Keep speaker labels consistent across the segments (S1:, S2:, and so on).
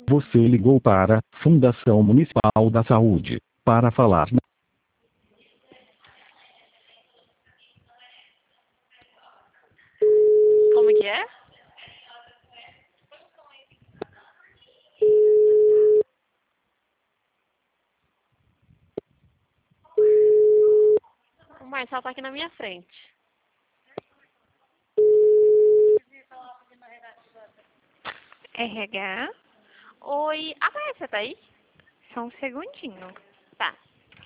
S1: Você ligou para Fundação Municipal da Saúde para falar.
S2: Como que é? O Marcelo tá aqui na minha frente.
S3: RH,
S2: Oi, a Márcia tá aí?
S3: só um segundinho.
S2: Tá.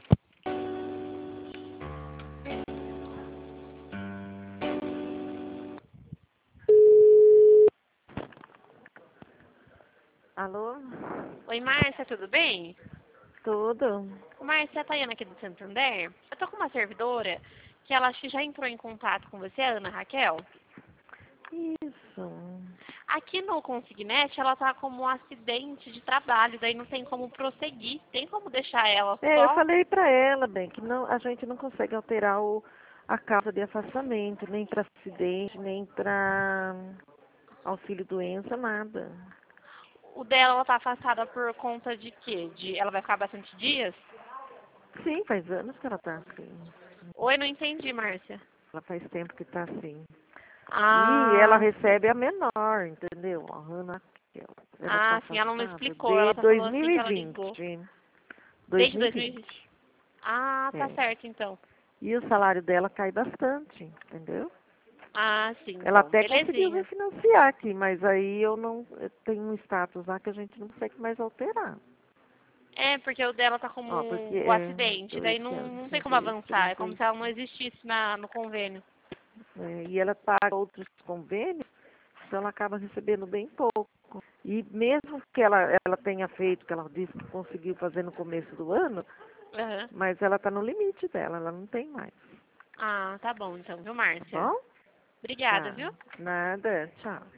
S3: Alô?
S2: Oi, Márcia, tudo bem?
S3: Tudo?
S2: Márcia, é a Tayana aqui do Santander. Eu tô com uma servidora que ela acho que já entrou em contato com você, a Ana Raquel.
S3: Isso.
S2: Aqui no Consignet, ela tá como um acidente de trabalho, daí não tem como prosseguir. Tem como deixar ela
S3: Eu
S2: só?
S3: falei pra ela, bem, que não, a gente não consegue alterar a causa de afastamento, nem para acidente, nem para auxílio doença, nada.
S2: O dela, ela tá afastada por conta de quê? Ela vai ficar bastante dias?
S3: Sim, faz anos que ela tá assim.
S2: Oi, não entendi, Márcia.
S3: Ela faz tempo que tá assim. E ela
S2: Ah,
S3: recebe a menor, entendeu? A Ana, ela tá
S2: sim, ela não
S3: afastada
S2: explicou.
S3: de
S2: Ela só falou assim que ela
S3: 2020.
S2: ligou. Desde 2020?
S3: 2020.
S2: Ah, tá
S3: É.
S2: certo, então.
S3: E o salário dela cai bastante, entendeu?
S2: Ah, sim,
S3: Ela
S2: então.
S3: até conseguiu
S2: Belezinha.
S3: refinanciar aqui, mas aí eu tenho um status lá que a gente não consegue mais alterar.
S2: É, porque o dela tá
S3: Ó, porque
S2: como o acidente, daí não tem como
S3: dois,
S2: avançar. É como se ela não
S3: 35.
S2: existisse no convênio.
S3: E ela paga outros convênios, então ela acaba recebendo bem pouco. E mesmo que ela tenha feito, que ela disse que conseguiu fazer no começo do ano,
S2: Aham.
S3: mas ela está no limite dela, ela não tem mais.
S2: Ah, tá bom então, viu,
S3: Tá
S2: Márcia?
S3: bom?
S2: Obrigada,
S3: Tá.
S2: viu?
S3: Nada. Tchau.